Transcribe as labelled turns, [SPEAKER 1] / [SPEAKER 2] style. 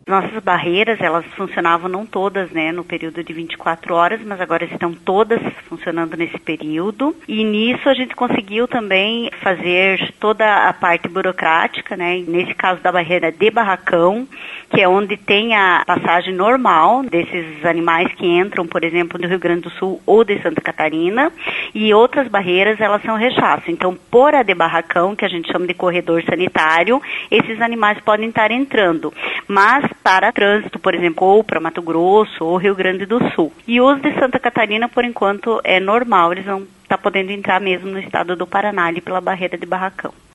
[SPEAKER 1] Nossas barreiras, elas funcionavam não todas, né, no período de 24 horas, mas agora estão todas funcionando nesse período. E nisso a gente conseguiu também fazer toda a parte burocrática, né, nesse caso da barreira de barracão, que é onde tem a passagem normal desses animais que entram, por exemplo, do Rio Grande do Sul ou de Santa Catarina, e outras barreiras, elas são rechaço. Então, por a de barracão, que a gente chama de corredor sanitário, esses animais podem estar entrando, mas para trânsito, por exemplo, ou para Mato Grosso ou Rio Grande do Sul. E os de Santa Catarina, por enquanto, é normal, eles vão estar podendo entrar mesmo no estado do Paraná, ali pela barreira de barracão.